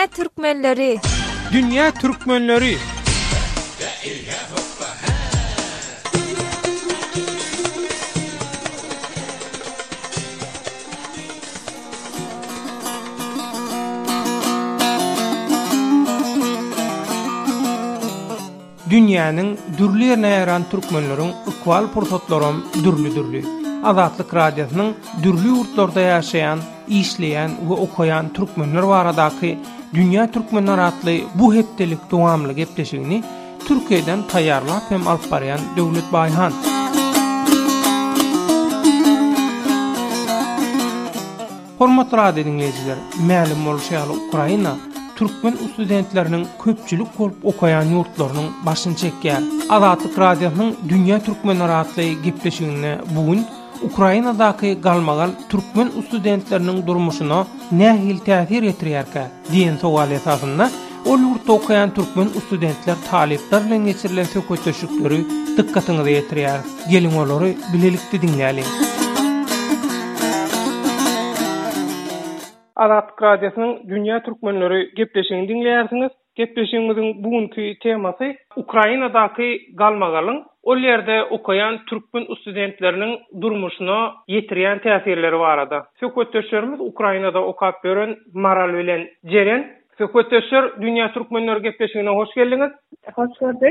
Türkmenleri. Dünya Türkmenleri. Dünýäniň dürli ýerine ýaran türkmenleriň ikwal pursatlaram dürli. Azatlyk radiosynyň dürli ýurtlarda ýaşaýan, işleýän we okaýan türkmenler baradaky Dünýä Türkmenleri atly bu hepdelik dowamly gepleşigini Türkiýeden taýýarlap hem alyp barýan Döwlet Baýhan. Hormatly radio dinleýijiler, ma'lum bolýaly Ukraina Türkmen studentlerinin köpçülük bolup okayan yurtlarynyň başyny çekýär. Azatlyk radiosynyň Dünýä Türkmenleri atly gepleşigine bugün Ukrainadaky galmagal Türkmen studentleriniň durmuşyna nähil täsir etdirýärkä diýen sowal esasynda ol ýurtda okayan Türkmen studentler talepler bilen geçirilen söhbetleşikleri dikkatyňyzy ýetirýär. Geliň olary bilelikde dinläýälis. Azatlyk radiosynyň Dünýä Türkmenleri gepleşigini dinleýärsiňiz. Gepleşigimiziň bugünkü temasy Ukrainadaky galmagalyň ol ýerde okayan Türkmen studentleriniň durmuşyna ýetirýän täsirleri barada. Söhbetleşýärmiz Ukrainada okap beren Maral bilen Jeren. Söhbetleşýär Dünýä Türkmenleri gepleşigine hoş geldiňiz. Hoş gördük.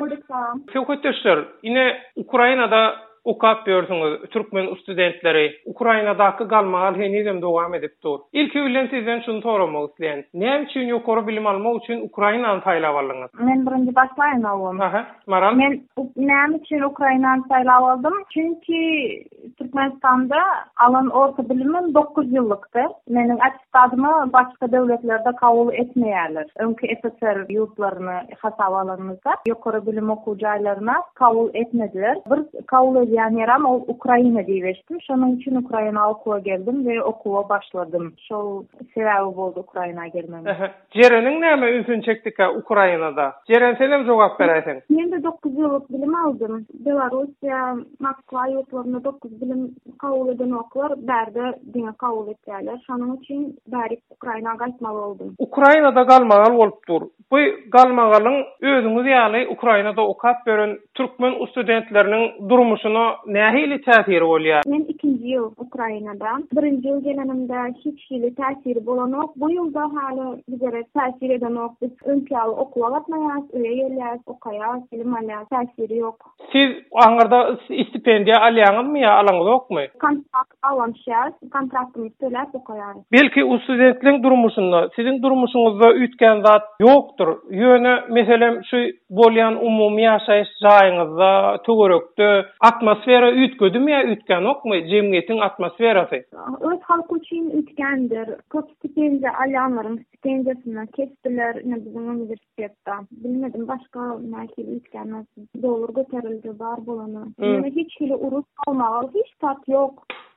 Söhbetleşýär ine Ukrainada okap berýärsiňiz Türkmen studentleri Ukrainadaky galmagal henizem dowam edip dur. İlki bilen sizden şunu soramak isleýän. Näme üçin ýokary bilim almak üçin Ukrainany taýlap aldyňyz? Men birinji başlaýan awam. Maral. Men näme üçin Ukrainany taýlap aldym? Çünki Türkmenistanda alan orta bilimim 9 ýyllykdy. Meniň attestatymy başga döwletlerde kabul etmeýärler. Öňkü SSR ýurtlaryny hasaba alanymyzda ýokary bilim okuw jaýlaryna kabul etmediler. Bir kabul edýän ýeram ol Ukraina diýeşdim. Şonuň üçin Ukraina okuwa geldim we okuwa başladım. Şol sebäbi boldy Ukraina gelmem. Jereniň näme ünsün çekdik Ukrainada? Jeren senem jogap berýärsiň. Men de 9 ýyllyk bilim aldım. Belarusiýa, Moskwa ýurtlaryna 9 bilim kabul eden okuwar bärde diňe kabul etýärler. Şonuň üçin bäri Ukrainaga gaýtmaly boldum. Ukrainada galmagal bolup dur. Bu galmagalyň özüňiz ýaly Ukrainada okap beren Türkmen studentleriniň durmuşyna nähili täsiri bolýar? Men 2-nji ýyl Ukrainada. 1-nji ýyl gelenimde hiç hili täsiri bolanok. Bu ýylda hali bizere täsir edenok. Biz öňkäli okuwa gatnaýas, öýelýäs, okaýas, bilim alýas, täsiri ýok. Siz aňarda stipendiýa alýaňyzmy ýa alaňyz ýokmy? Kontrakt alanşýas, kontraktymy töläp okaýarys. Belki o studentleriň durmuşynda, sizin durmuşyňyzda ütken zat ýokdur. Ýöne meselem şu bolýan umumy ýaşaýyş jaýyňyzda, töwerekde atmosfera ütgedimi ýa ütgen okmy? Jemgyýetiň atmosferasy. Öz halky üçin ütgendir. Köp stipendiýa alýanlaryň stipendiýasyna kesdiler bizim universitetde. Bilmedim başga näki ütgenler dolar göterildi bar bolany. Hiç hili urus almagal, hiç tat ýok.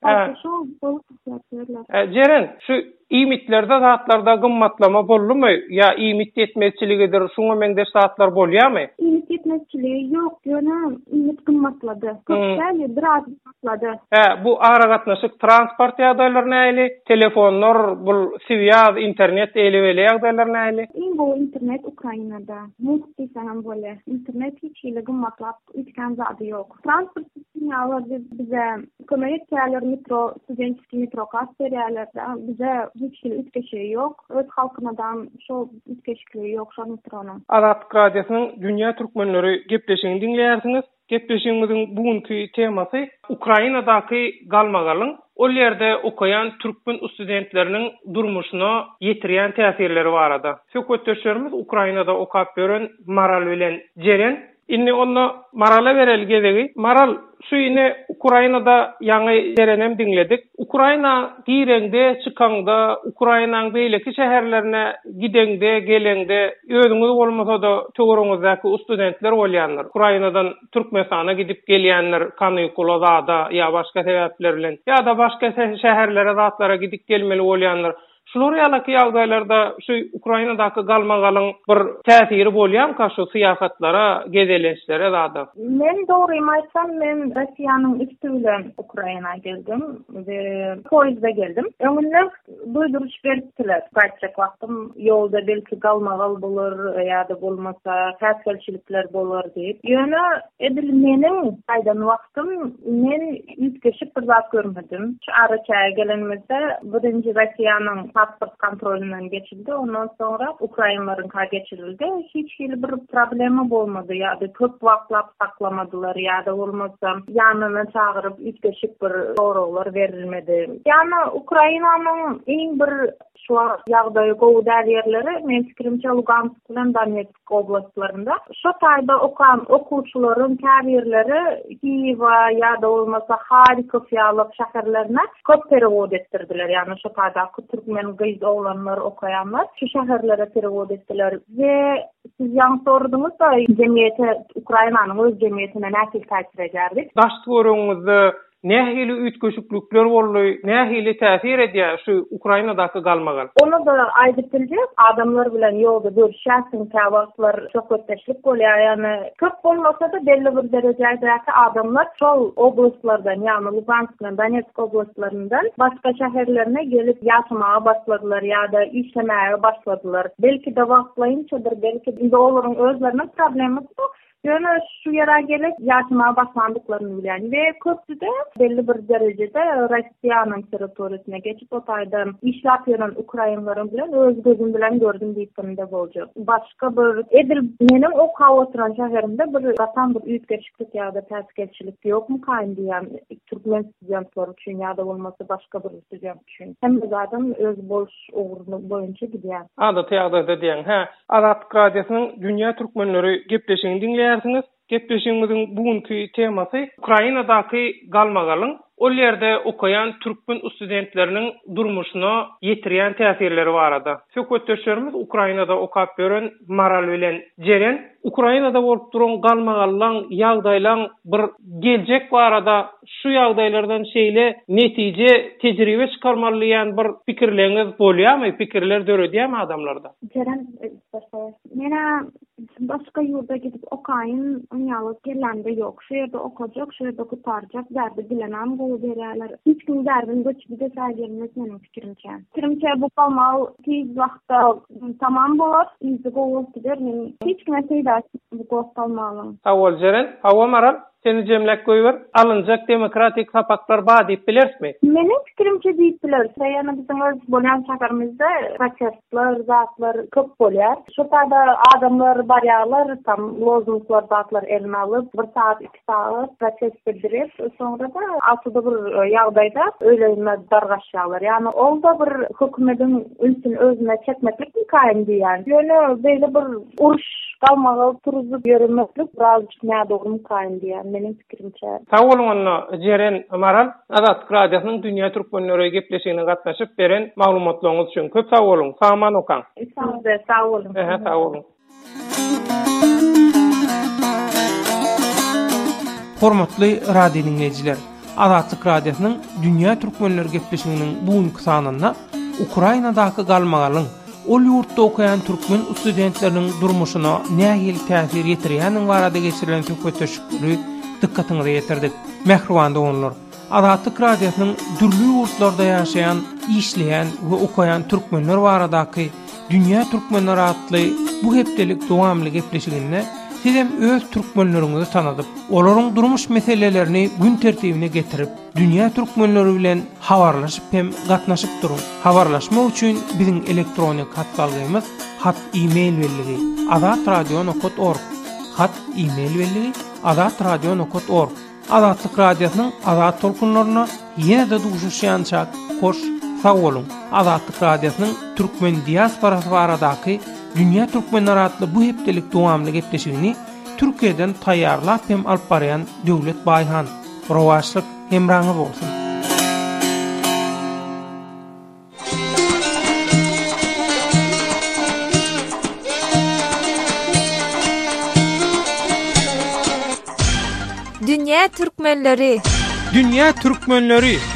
Jeren, şu imitlerde zatlarda gymmatlama bollumy ýa imit etmezçiligidir, şoňa meňde saatlar bolýarmy? İmit etmezçiligi ýok, ýöne imit gymmatlady. Köpçäli biraz gymmatlady. Bu ara gatnaşyk transport ýagdaýlaryna äli, telefonlar, bu siwiýaz, internet eleweli ýagdaýlaryna äli. Bu internet Ukrainada. Mukti sanam bolýar. Internet hiç hili gymmatlap ütken zady ýok. Transport ýagdaýlary bize kömek etýärler, metro, studentski metro kasserýärler, bize hiç hili ütkeşi ýok. Öz halkynadan şol ütkeşikleri ýok şol metronyň. Azatlyk radiosynyň Dünýä Türkmenleri gepleşigini dinleýärsiňiz. Gepleşigimiziň bugünkü temasy Ukrainadaky galmagalyň ol ýerde okayan Türkmen studentleriniň durmuşyna ýetirýän täsirleri barada. Söhbetleşýärmiz Ukrainada okap beren Maral bilen Jeren. Inni onu Maral'a verel gezegi. Maral şu yine Ukrainada ýaňy Jerenem dinledik. Ukraina gireňde, çykanda, Ukrainaň beýleki şäherlerine gidende, gelende, özüňiz bolmasa da töwereňizde studentler bolýanlar. Ukrainadan Türkmenistana gidip gelýänler, Kanykulada ýa başga sebäpler bilen ýa da başga şäherlere, zatlara gidip gelmeli bolýanlar. Şular ýalyky ýagdaýlarda şu Ukrainadaky galmagalyň bir täsiri bolýarmy şu syýasatlara, gezelenişlere zada? Men dogry aýtsam, men Russiýanyň üstü bilen Ukraina'ya geldim we poýzda geldim. Öňünde duýduruş berdiler. Gaýtjak wagtym ýolda belki galmagal bolar ýa-da bolmasa täsirçilikler bolar diýip. Ýöne edil meniň aýdan wagtym men ýetgeşip bir zat görmedim. Şu araçaya gelenmizde birinci Russiýanyň pasport kontrolünden geçildi. Ondan sonra Ukraynaların geçirildi. Hiç bir problemi bolmadı. Ya da köp wagtlap saklamadılar ya da olmasa yanına çağırıp ütgeşip bir sorular verilmedi. Yani Ukrayna'nın en bir şu ýagdaý gowy därýerleri men pikirimçe Lugansk bilen Donetsk oblastlarında. Şu taýda okan okuwçylaryň käbirleri Kiýewa ýa-da bolmasa Harkov ýalyk şäherlerine köp perewod etdirdiler. Yani şu taýda türkmen gyz oglanlar okayanlar şu şäherlere perewod etdiler we siz ýa sordunuz da jemgyýete Ukrainanyň öz jemgyýetine näçe täsir ederdi? Daşdworuňyzdy nähili ütgeşiklikler boldy, nähili täsir edýär şu Ukrainadaky galmagal. Onu da aýdypdy. Adamlar bilen ýolda görüşýärsiň, täwaklar söhbetleşip bolýar. Ýani köp bolmasa da belli bir derejädäki adamlar şol oblastlardan, ýani Lugansk bilen Donetsk oblastlaryndan başga şäherlerine gelip ýaşamaga başladylar ýa-da işlemäge başladylar. Belki de wagtlaýynçadyr, belki de olaryň özleriniň problemleri ýöne şu ýere gelip ýaşamaga başlandyklaryny bilýän we köpçüde belli bir derejede Russiýanyň territoriýasyna geçip o taýda işläp ýören Ukrainalaryň bilen öz gözüm bilen gördüm diýipde bolýar. Başga bir edil meniň okaw oturan şäherimde bir gatan bir ütgeşiklik ýa-da täsirçilik ýokmy kaýyn diýen türkmen studentler üçin ýa-da bolmasa başga bir student üçin. Hem zaten öz boş ugruny boýunça gidýär. Adat ýagdaýda diýen, Azatlyk radiosynyň dünýä türkmenleri gepleşigini dinleýärsiniz. Gepleşigimiziň bugünkü temasy Ukrainadaky galmagalyň ol ýerde okayan türkmen studentleriniň durmuşyna ýetirýän täsirleri barada. Söhbetdeşlerimiz Ukrainada okap beren Maral bilen Jeren Ukrainada bolup duran galmagalyň ýagdaýlaryň bir geljek barada şu ýagdaýlardan şeýle netije tejribe çykarmalyýan bir pikirleriniz bolýarmy? Pikirler döredýärmi adamlarda? Jeren mena başka ýurda gidip okaýyn ýalyk gelende ýok. Şu ýerde okajak, şu ýerde gutarjak derdi bilenem gowy berýärler. Hiç kim derdin göçüde sägermez meniň pikirimçe. Pikirimçe bu galmagal tez wagtda tamam bolar, izi gowy gider. Hiç kim eýdi bu gostalmagyň. Awal Jeren, awa Maral seni jemlek goýber, alınjak demokratik sapaklar bar diýip bilersmi? Meniň pikirimçe diýip biler. Ýa-ni biziň öz bolýan şäherimizde protestler, zatlar köp bolýar. Şu taýda adamlar barýarlar, tam lozunglar, zatlar eline alyp 1 saat, 2 saat protest bildirip, sonra da aslında bir ýagdaýda öýlenme dargaşýarlar. Ýani ol da bir hökümetiň ülküni özüne çekmeklik mi kaýyn diýen. Ýöne beýle bir uruş galmagal turuzyp ýörmeklik biraz näme dogry kaýyn diýen meniň pikirimçe. Sag bolun Jeren Maral, Azatlyk radiosynyň dünýä türkmenleri gepleşigine gatnaşyp beren maglumatlaryňyz üçin köp sag bolun. Saman okan. Sag bolun. Sag bolun. Hormatly radio dinleyijiler, Azatlyk radiosynyň dünýä türkmenleri gepleşiginiň bugünkü sanyna Ukrainadaky galmagalyň ol ýurtda okayan türkmen studentleriniň durmuşyna nähili täsir ýetirýäniň barada geçirilen söhbetleşikleri dikkatiňize ýetirdik. Mehriban doganlar, Azatlyk radiosynyň dürli ýurtlarda ýaşaýan, işleýän we okayan türkmenler baradaky dünýä türkmenleri atly bu hepdelik dowamly gepleşiginde sizem öz türkmenleriňizi tanadyp, olaryň durmuş meselelerini gün tertibine getirip, dünýä türkmenleri bilen habarlaşyp hem gatnaşyp durun. Habarlaşmak üçin biziň elektronik hat salgymyz hat e-mail belligi azatradio.org hat e-mail belligi azatradio.org. Azatlyk radiosynyň azat tolkunlaryna ýene-de duşuşýançak hoş sag bolun. Azatlyk radiosynyň türkmen diasporasy baradaky dünýä türkmenleri atly bu hepdelik dowamly gepleşigini Türkiýeden taýýarlap hem alyp barýan Döwlet Baýhan. Rowaşlyk hemraňy bolsun. Dünýä türkmenleri. Dünýä türkmenleri.